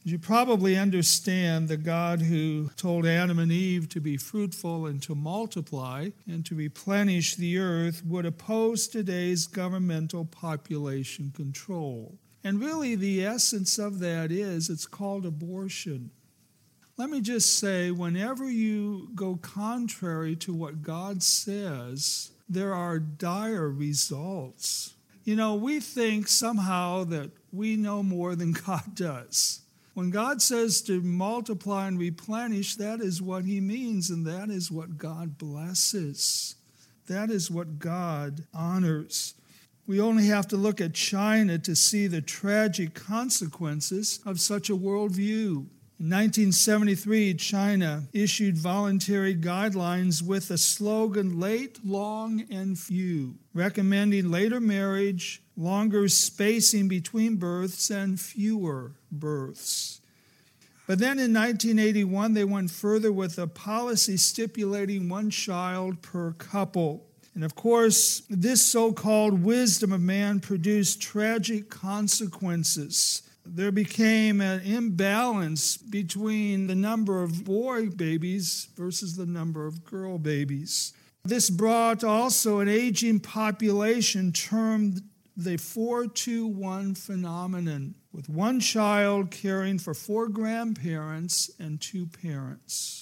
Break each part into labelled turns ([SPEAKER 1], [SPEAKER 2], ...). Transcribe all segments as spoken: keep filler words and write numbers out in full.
[SPEAKER 1] You probably understand the God who told Adam and Eve to be fruitful and to multiply and to replenish the earth would oppose today's governmental population control. And really the essence of that is it's called abortion. Let me just say, whenever you go contrary to what God says, there are dire results. You know, we think somehow that we know more than God does. When God says to multiply and replenish, that is what he means, and that is what God blesses. That is what God honors. We only have to look at China to see the tragic consequences of such a worldview. In nineteen seventy-three, China issued voluntary guidelines with the slogan, late, long, and few, recommending later marriage, longer spacing between births, and fewer births. But then in nineteen eighty-one, they went further with a policy stipulating one child per couple. And of course, this so-called wisdom of man produced tragic consequences. There became an imbalance between the number of boy babies versus the number of girl babies. This brought also an aging population termed the four two one phenomenon, with one child caring for four grandparents and two parents.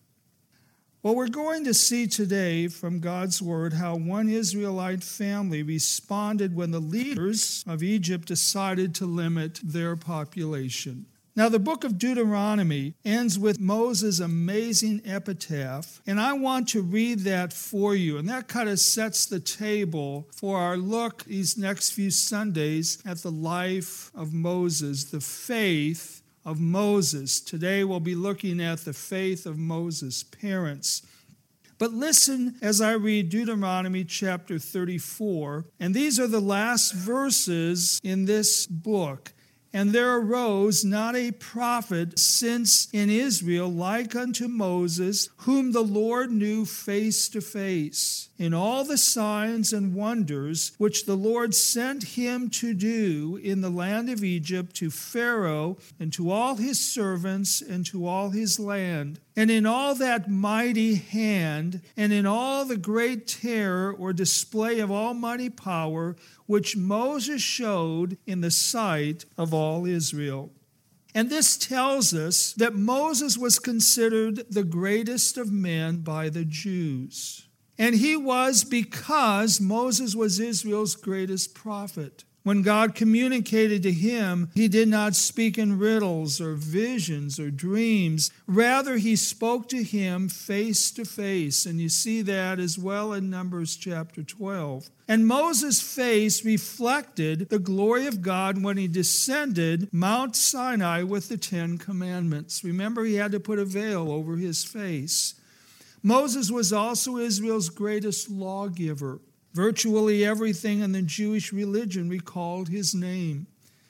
[SPEAKER 1] Well, we're going to see today from God's Word how one Israelite family responded when the leaders of Egypt decided to limit their population. Now, the book of Deuteronomy ends with Moses' amazing epitaph, and I want to read that for you. And that kind of sets the table for our look these next few Sundays at the life of Moses, the faith of Moses. Today we'll be looking at the faith of Moses' parents. But listen as I read Deuteronomy chapter thirty-four, and these are the last verses in this book. And there arose not a prophet since in Israel like unto Moses, whom the Lord knew face to face, in all the signs and wonders which the Lord sent him to do in the land of Egypt to Pharaoh and to all his servants and to all his land. And in all that mighty hand, and in all the great terror or display of almighty power, which Moses showed in the sight of all Israel. And this tells us that Moses was considered the greatest of men by the Jews. And he was because Moses was Israel's greatest prophet. When God communicated to him, he did not speak in riddles or visions or dreams. Rather, he spoke to him face to face. And you see that as well in Numbers chapter twelve. And Moses' face reflected the glory of God when he descended Mount Sinai with the Ten Commandments. Remember, he had to put a veil over his face. Moses was also Israel's greatest lawgiver. Virtually everything in the Jewish religion recalled his name.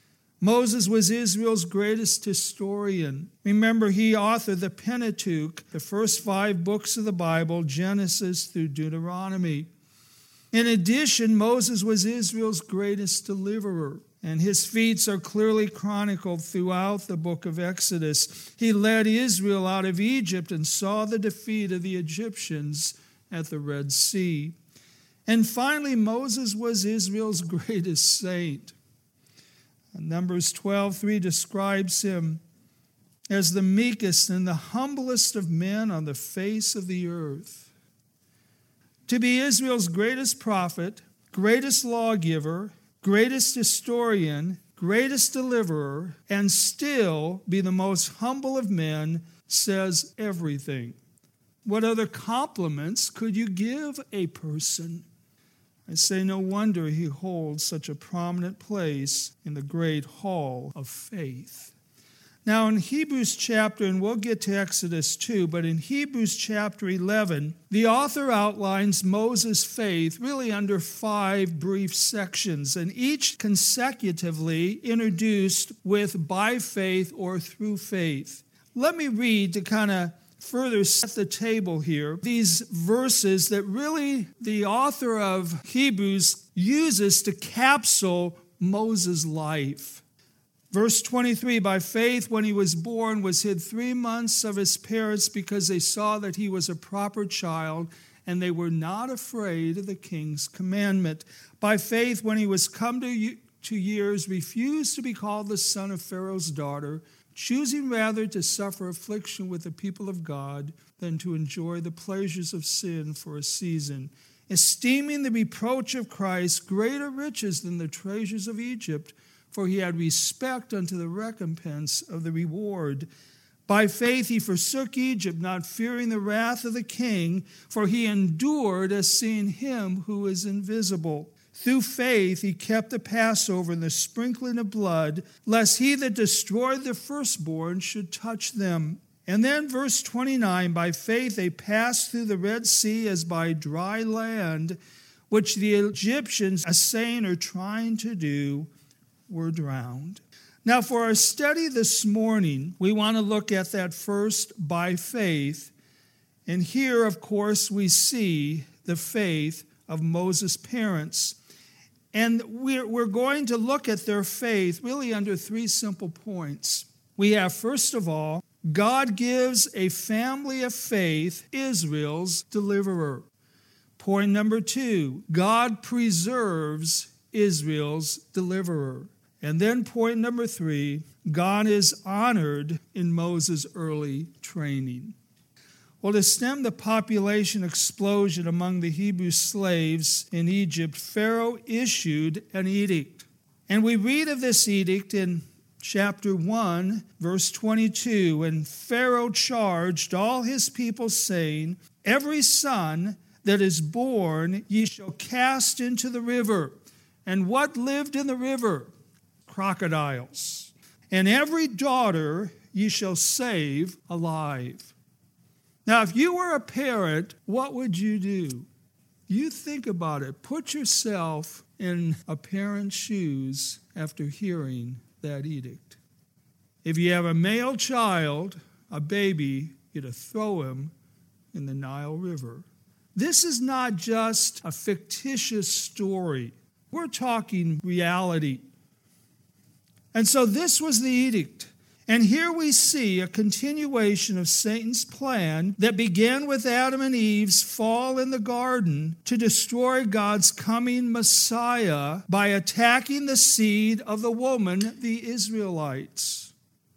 [SPEAKER 1] Moses was Israel's greatest historian. Remember, he authored the Pentateuch, the first five books of the Bible, Genesis through Deuteronomy. In addition, Moses was Israel's greatest deliverer, and his feats are clearly chronicled throughout the book of Exodus. He led Israel out of Egypt and saw the defeat of the Egyptians at the Red Sea. And finally, Moses was Israel's greatest saint. Numbers twelve three describes him as the meekest and the humblest of men on the face of the earth. To be Israel's greatest prophet, greatest lawgiver, greatest historian, greatest deliverer, and still be the most humble of men says everything. What other compliments could you give a person? I say no wonder he holds such a prominent place in the great hall of faith. Now in Hebrews chapter, and we'll get to Exodus too, but in Hebrews chapter eleven, the author outlines Moses' faith really under five brief sections, and each consecutively introduced with by faith or through faith. Let me read to kind of further set the table here, these verses that really the author of Hebrews uses to capsule Moses' life. Verse twenty-three, by faith when he was born was hid three months of his parents because they saw that he was a proper child, and they were not afraid of the king's commandment. By faith when he was come to, to years refused to be called the son of Pharaoh's daughter, choosing rather to suffer affliction with the people of God than to enjoy the pleasures of sin for a season, esteeming the reproach of Christ greater riches than the treasures of Egypt, for he had respect unto the recompense of the reward. By faith he forsook Egypt, not fearing the wrath of the king, for he endured as seeing him who is invisible. Through faith he kept the Passover and the sprinkling of blood, lest he that destroyed the firstborn should touch them. And then verse twenty-nine, by faith they passed through the Red Sea as by dry land, which the Egyptians, assaying or trying to do, were drowned. Now for our study this morning, we want to look at that first by faith. And here, of course, we see the faith of Moses' parents. And we're, we're going to look at their faith really under three simple points. We have, first of all, God gives a family of faith Israel's deliverer. Point number two, God preserves Israel's deliverer. And then point number three, God is honored in Moses' early training. Well, to stem the population explosion among the Hebrew slaves in Egypt, Pharaoh issued an edict. And we read of this edict in chapter one, verse twenty-two, and Pharaoh charged all his people, saying, every son that is born ye shall cast into the river. And what lived in the river? Crocodiles. And every daughter ye shall save alive. Now, if you were a parent, what would you do? You think about it. Put yourself in a parent's shoes after hearing that edict. If you have a male child, a baby, you're to throw him in the Nile River. This is not just a fictitious story. We're talking reality. And so this was the edict. And here we see a continuation of Satan's plan that began with Adam and Eve's fall in the garden to destroy God's coming Messiah by attacking the seed of the woman, the Israelites.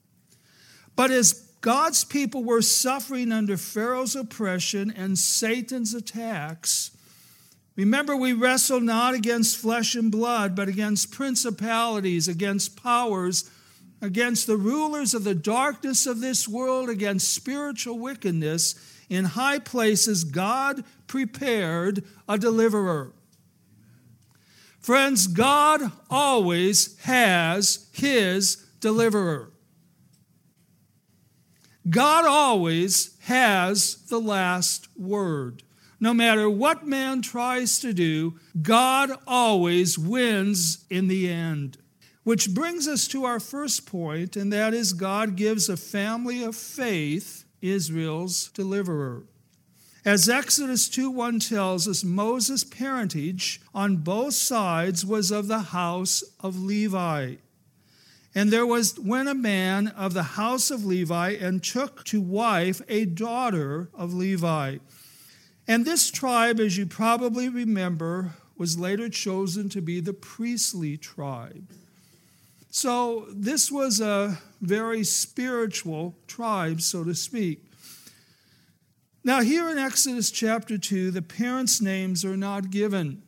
[SPEAKER 1] But as God's people were suffering under Pharaoh's oppression and Satan's attacks, remember, we wrestle not against flesh and blood, but against principalities, against powers, against the rulers of the darkness of this world, against spiritual wickedness. In high places, God prepared a deliverer. Friends, God always has his deliverer. God always has the last word. No matter what man tries to do, God always wins in the end. Which brings us to our first point, and that is God gives a family of faith Israel's deliverer. As Exodus two one tells us, Moses' parentage on both sides was of the house of Levi. And there was when a man of the house of Levi and took to wife a daughter of Levi. And this tribe, as you probably remember, was later chosen to be the priestly tribe. So this was a very spiritual tribe, so to speak. Now here in Exodus chapter two, the parents' names are not given.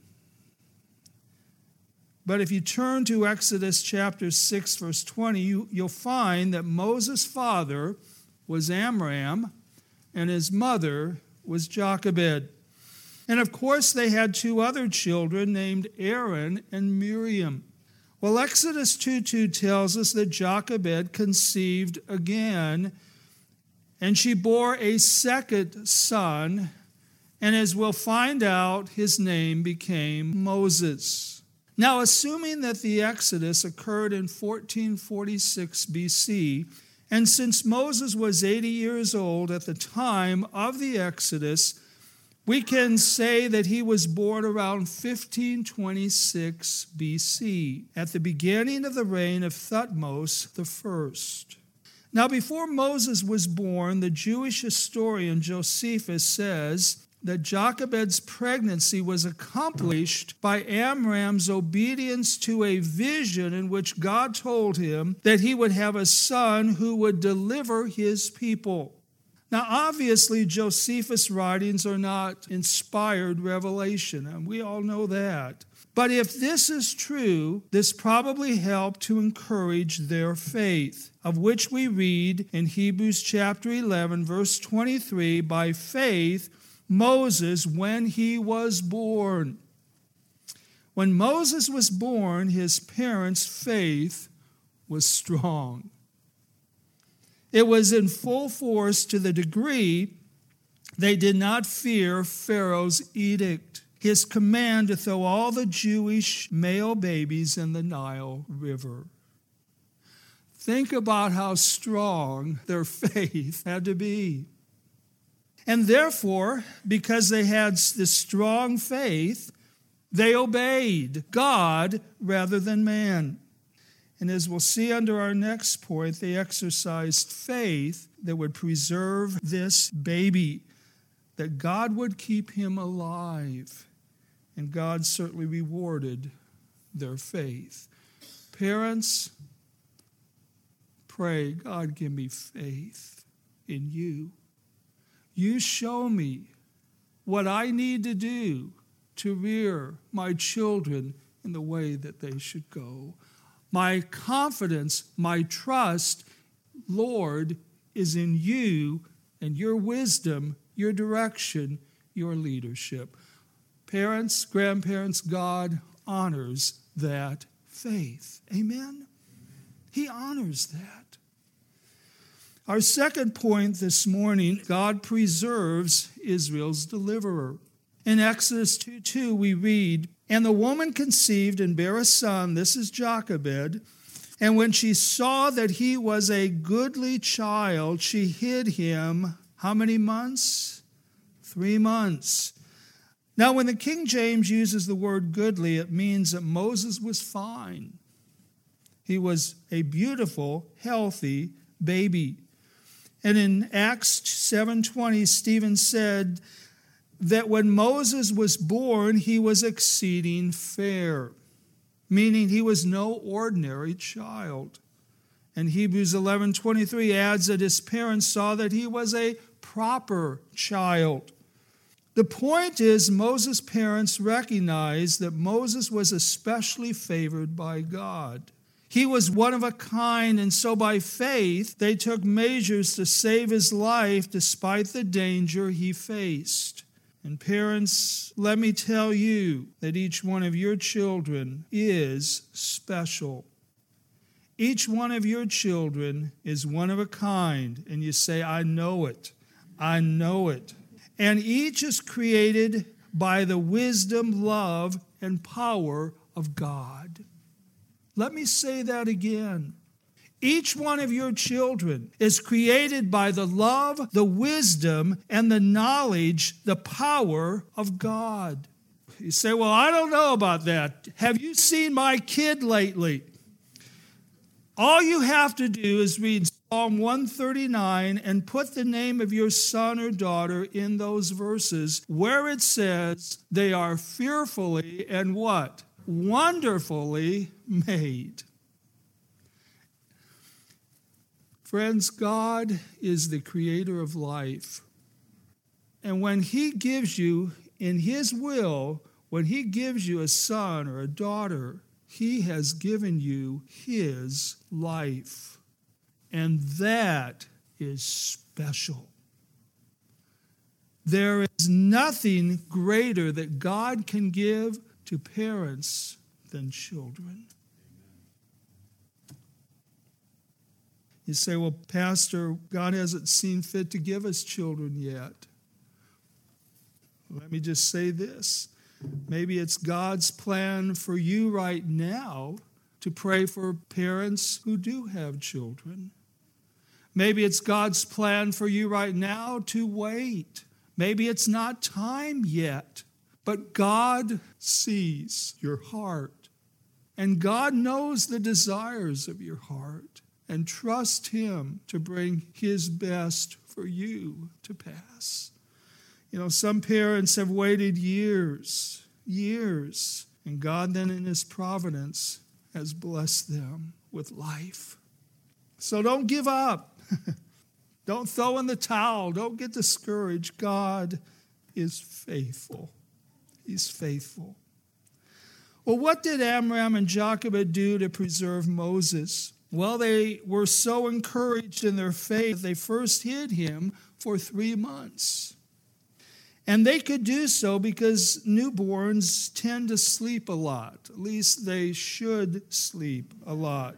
[SPEAKER 1] But if you turn to Exodus chapter six, verse twenty, you, you'll find that Moses' father was Amram, and his mother was Jochebed. And of course, they had two other children named Aaron and Miriam. Well, Exodus two two tells us that Jochebed conceived again, and she bore a second son, and as we'll find out, his name became Moses. Now, assuming that the Exodus occurred in fourteen forty-six B C, and since Moses was eighty years old at the time of the Exodus, We can say that he was born around fifteen twenty-six B C, at the beginning of the reign of Thutmose the First. Now, before Moses was born, the Jewish historian Josephus says that Jochebed's pregnancy was accomplished by Amram's obedience to a vision in which God told him that he would have a son who would deliver his people. Now, obviously, Josephus' writings are not inspired revelation, and we all know that. But if this is true, this probably helped to encourage their faith, of which we read in Hebrews chapter eleven, verse twenty-three, by faith, Moses, when he was born. When Moses was born, his parents' faith was strong. It was in full force to the degree they did not fear Pharaoh's edict, his command to throw all the Jewish male babies in the Nile River. Think about how strong their faith had to be. And therefore, because they had this strong faith, they obeyed God rather than man. And as we'll see under our next point, they exercised faith that would preserve this baby, that God would keep him alive. And God certainly rewarded their faith. Parents, pray, God, give me faith in you. You show me what I need to do to rear my children in the way that they should go. My confidence, my trust, Lord, is in you and your wisdom, your direction, your leadership. Parents, grandparents, God honors that faith. Amen? He honors that. Our second point this morning, God preserves Israel's deliverer. In Exodus two two, we read, "And the woman conceived and bare a son," this is Jochebed, "and when she saw that he was a goodly child, she hid him," how many months? Three months. Now, when the King James uses the word goodly, it means that Moses was fine. He was a beautiful, healthy baby. And in Acts seven twenty, Stephen said that when Moses was born, he was exceeding fair, meaning he was no ordinary child. And Hebrews eleven twenty-three adds that his parents saw that he was a proper child. The point is, Moses' parents recognized that Moses was especially favored by God. He was one of a kind, and so by faith, they took measures to save his life despite the danger he faced. And parents, let me tell you that each one of your children is special. Each one of your children is one of a kind, and you say, I know it, I know it. And each is created by the wisdom, love, and power of God. Let me say that again. Each one of your children is created by the love, the wisdom, and the knowledge, the power of God. You say, well, I don't know about that. Have you seen my kid lately? All you have to do is read Psalm one thirty-nine and put the name of your son or daughter in those verses where it says they are fearfully and what? Wonderfully made. Friends, God is the creator of life. And when he gives you, in his will, when he gives you a son or a daughter, he has given you his life. And that is special. There is nothing greater that God can give to parents than children. You say, well, Pastor, God hasn't seen fit to give us children yet. Let me just say this. Maybe it's God's plan for you right now to pray for parents who do have children. Maybe it's God's plan for you right now to wait. Maybe it's not time yet, but God sees your heart. And God knows the desires of your heart. And trust him to bring his best for you to pass. You know, some parents have waited years, years, and God then in his providence has blessed them with life. So don't give up. Don't throw in the towel. Don't get discouraged. God is faithful. He's faithful. Well, what did Amram and Jochebed do to preserve Moses? Well, they were so encouraged in their faith, they first hid him for three months. And they could do so because newborns tend to sleep a lot. At least they should sleep a lot.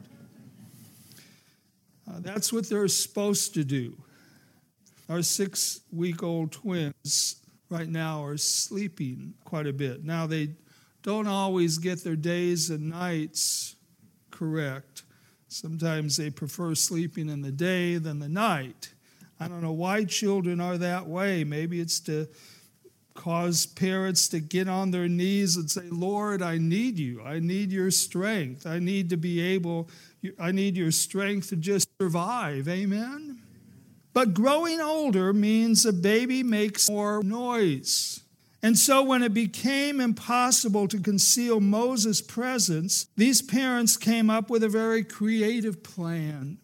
[SPEAKER 1] Uh, that's what they're supposed to do. Our six-week-old twins right now are sleeping quite a bit. Now, they don't always get their days and nights correct. Sometimes they prefer sleeping in the day than the night. I don't know why children are that way. Maybe it's to cause parents to get on their knees and say, Lord, I need you. I need your strength. I need to be able, I need your strength to just survive. Amen? But growing older means a baby makes more noise. And so when it became impossible to conceal Moses' presence, these parents came up with a very creative plan.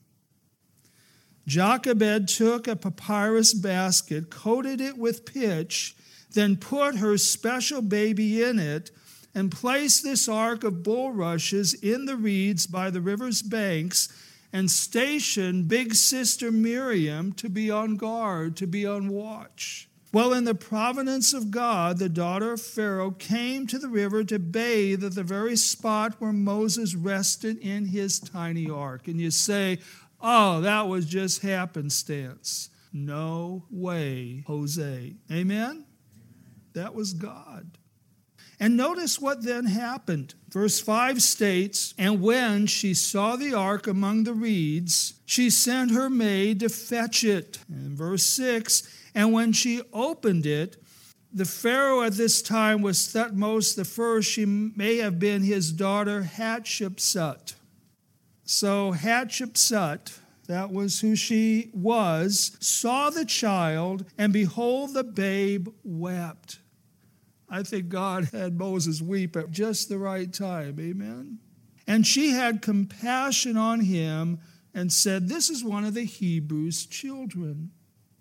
[SPEAKER 1] Jochebed took a papyrus basket, coated it with pitch, then put her special baby in it, and placed this ark of bulrushes in the reeds by the river's banks, and stationed big sister Miriam to be on guard, to be on watch. Well, in the providence of God, the daughter of Pharaoh came to the river to bathe at the very spot where Moses rested in his tiny ark. And you say, oh, that was just happenstance. No way, Jose. Amen? That was God. And notice what then happened. Verse five states, and when she saw the ark among the reeds, she sent her maid to fetch it. And verse six, and when she opened it, the Pharaoh at this time was Thutmose the first. She may have been his daughter Hatshepsut. So Hatshepsut, that was who she was, saw the child, and behold, the babe wept. I think God had Moses weep at just the right time. Amen? And she had compassion on him and said, this is one of the Hebrews' children.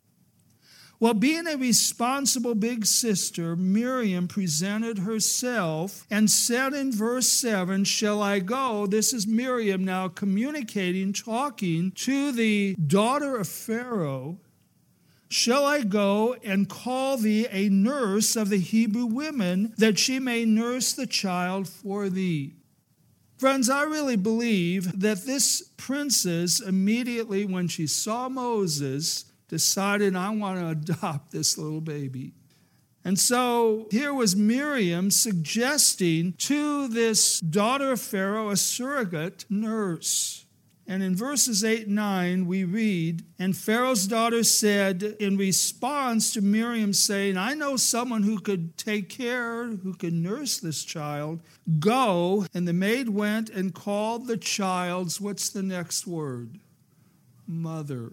[SPEAKER 1] Well, being a responsible big sister, Miriam presented herself and said in verse seven, shall I go? This is Miriam now communicating, talking to the daughter of Pharaoh. Shall I go and call thee a nurse of the Hebrew women, that she may nurse the child for thee? Friends, I really believe that this princess, immediately when she saw Moses, decided, I want to adopt this little baby. And so here was Miriam suggesting to this daughter of Pharaoh a surrogate nurse. And in verses eight and nine, we read, and Pharaoh's daughter said in response to Miriam saying, I know someone who could take care, who could nurse this child. Go. And the maid went and called the child's, what's the next word? Mother.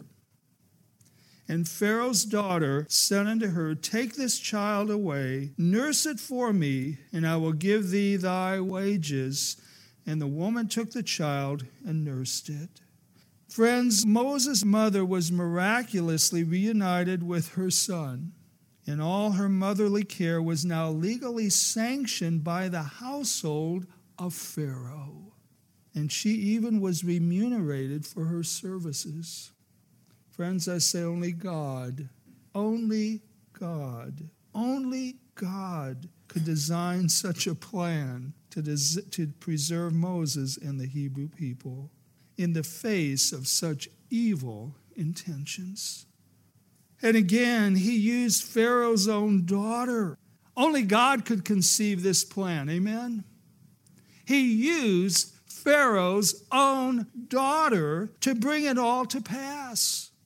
[SPEAKER 1] And Pharaoh's daughter said unto her, take this child away, nurse it for me, and I will give thee thy wages. And the woman took the child and nursed it. Friends, Moses' mother was miraculously reunited with her son, and all her motherly care was now legally sanctioned by the household of Pharaoh. And she even was remunerated for her services. Friends, I say only God, only God, only God could design such a plan to, des- to preserve Moses and the Hebrew people in the face of such evil intentions. And again, he used Pharaoh's own daughter. Only God could conceive this plan, amen? He used Pharaoh's own daughter to bring it all to pass.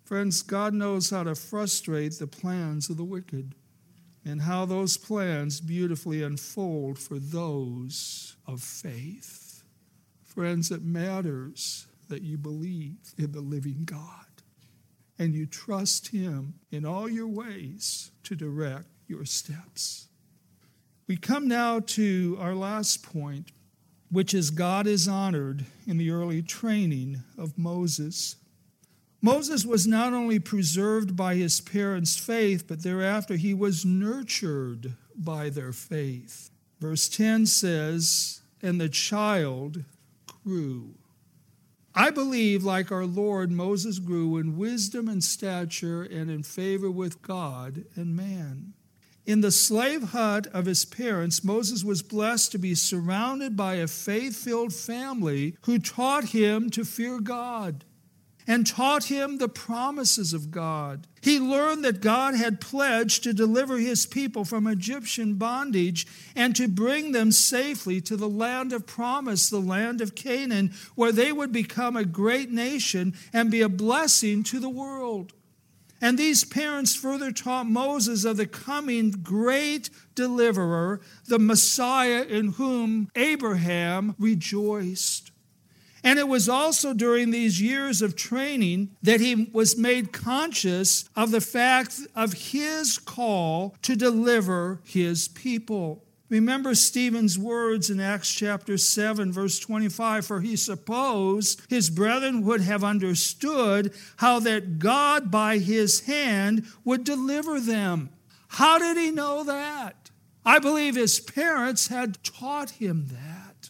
[SPEAKER 1] Friends, God knows how to frustrate the plans of the wicked and how those plans beautifully unfold for those of faith. Friends, it matters that you believe in the living God and you trust him in all your ways to direct your steps. We come now to our last point, which is God is honored in the early training of Moses. Moses was not only preserved by his parents' faith, but thereafter he was nurtured by their faith. Verse ten says, "And the child grew." I believe, like our Lord, Moses grew in wisdom and stature and in favor with God and man. In the slave hut of his parents, Moses was blessed to be surrounded by a faith-filled family who taught him to fear God and taught him the promises of God. He learned that God had pledged to deliver his people from Egyptian bondage and to bring them safely to the land of promise, the land of Canaan, where they would become a great nation and be a blessing to the world. And these parents further taught Moses of the coming great deliverer, the Messiah in whom Abraham rejoiced. And it was also during these years of training that he was made conscious of the fact of his call to deliver his people. Remember Stephen's words in Acts chapter seven, verse twenty-five, "For he supposed his brethren would have understood how that God by his hand would deliver them." How did he know that? I believe his parents had taught him that.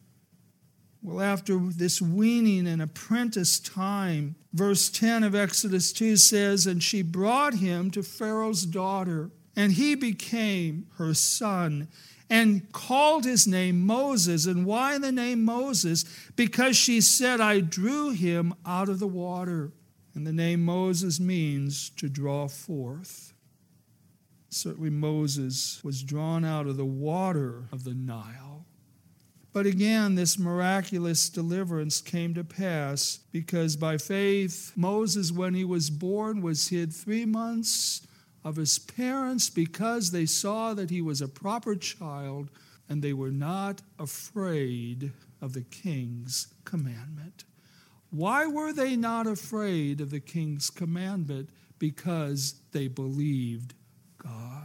[SPEAKER 1] Well, after this weaning and apprentice time, verse ten of Exodus two says, "And she brought him to Pharaoh's daughter, and he became her son, and called his name Moses." And why the name Moses? Because she said, "I drew him out of the water." And the name Moses means to draw forth. Certainly Moses was drawn out of the water of the Nile. But again, this miraculous deliverance came to pass because by faith, Moses, when he was born, was hid three months of his parents because they saw that he was a proper child and they were not afraid of the king's commandment. Why were they not afraid of the king's commandment? Because they believed God.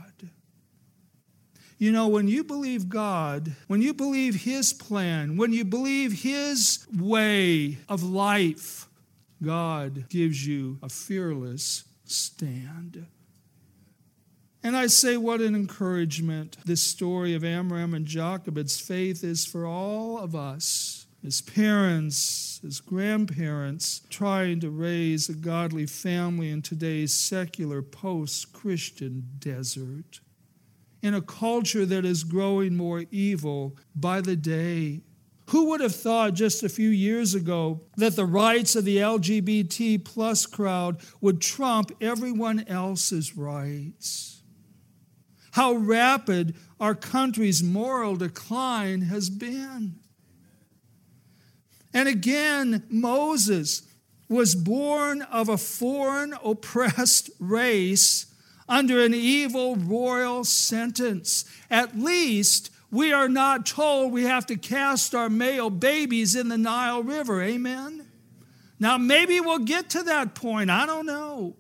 [SPEAKER 1] You know, when you believe God, when you believe his plan, when you believe his way of life, God gives you a fearless stand. And I say, what an encouragement this story of Amram and Jochebed's faith is for all of us, as parents, as grandparents, trying to raise a godly family in today's secular post-Christian desert, in a culture that is growing more evil by the day. Who would have thought just a few years ago that the rights of the L G B T plus crowd would trump everyone else's rights? How rapid our country's moral decline has been. And again, Moses was born of a foreign oppressed race under an evil royal sentence. At least we are not told we have to cast our male babies in the Nile River. Amen? Now, maybe we'll get to that point. I don't know.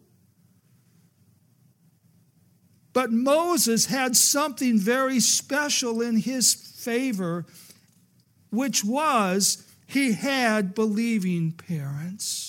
[SPEAKER 1] But Moses had something very special in his favor, which was he had believing parents.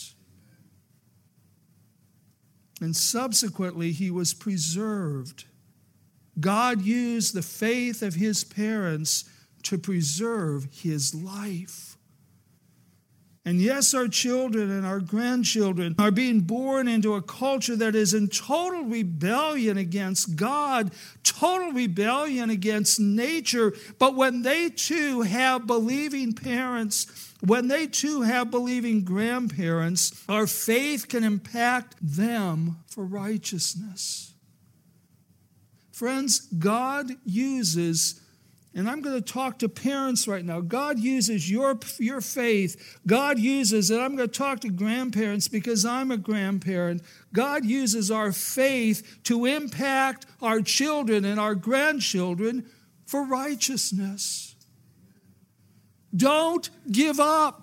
[SPEAKER 1] And subsequently, he was preserved. God used the faith of his parents to preserve his life. And yes, our children and our grandchildren are being born into a culture that is in total rebellion against God, total rebellion against nature. But when they too have believing parents, when they too have believing grandparents, our faith can impact them for righteousness. Friends, God uses And I'm going to talk to parents right now. God uses your, your faith. God uses, and I'm going to talk to grandparents because I'm a grandparent. God uses our faith to impact our children and our grandchildren for righteousness. Don't give up.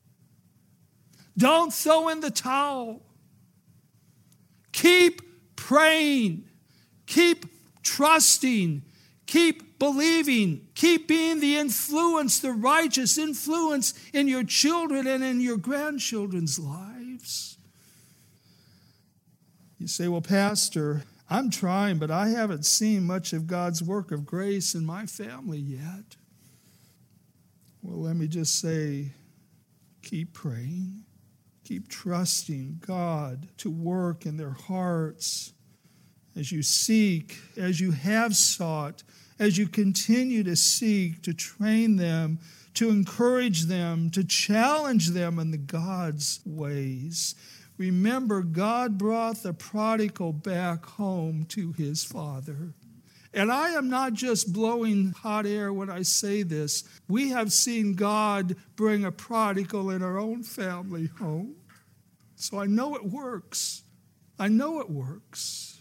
[SPEAKER 1] Don't throw in the towel. Keep praying. Keep trusting. Keep believing. Keep being the influence, the righteous influence in your children and in your grandchildren's lives. You say, well, Pastor, I'm trying, but I haven't seen much of God's work of grace in my family yet. Well, let me just say, keep praying. Keep trusting God to work in their hearts as you seek, as you have sought, as you continue to seek to train them, to encourage them, to challenge them in the God's ways. Remember, God brought the prodigal back home to his father. And I am not just blowing hot air when I say this. We have seen God bring a prodigal in our own family home. So I know it works. I know it works.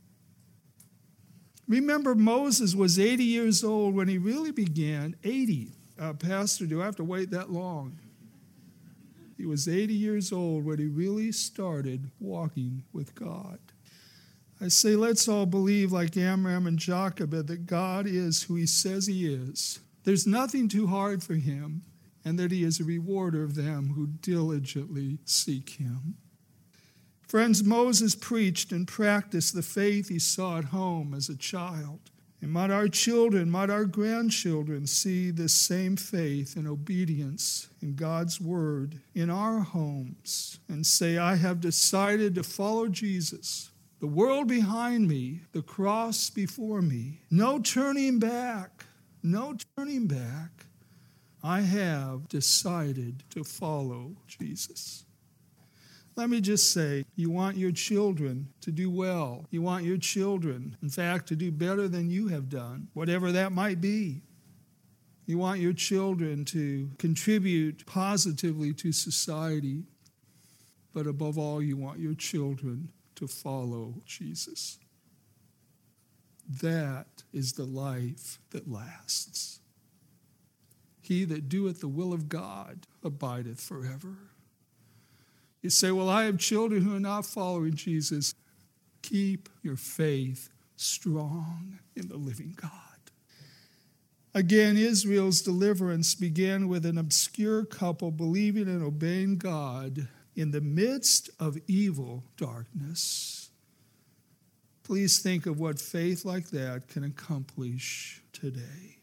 [SPEAKER 1] Remember, Moses was eighty years old when he really began. eighty. Uh, Pastor, do I have to wait that long? He was eighty years old when he really started walking with God. I say, let's all believe like Amram and Jochebed that God is who he says he is. There's nothing too hard for him, and that he is a rewarder of them who diligently seek him. Friends, Moses preached and practiced the faith he saw at home as a child. And might our children, might our grandchildren see this same faith and obedience in God's word in our homes and say, I have decided to follow Jesus. The world behind me, the cross before me. No turning back, no turning back. I have decided to follow Jesus. Let me just say, you want your children to do well. You want your children, in fact, to do better than you have done, whatever that might be. You want your children to contribute positively to society. But above all, you want your children to follow Jesus. That is the life that lasts. He that doeth the will of God abideth forever. You say, well, I have children who are not following Jesus. Keep your faith strong in the living God. Again, Israel's deliverance began with an obscure couple believing and obeying God in the midst of evil darkness. Please think of what faith like that can accomplish today.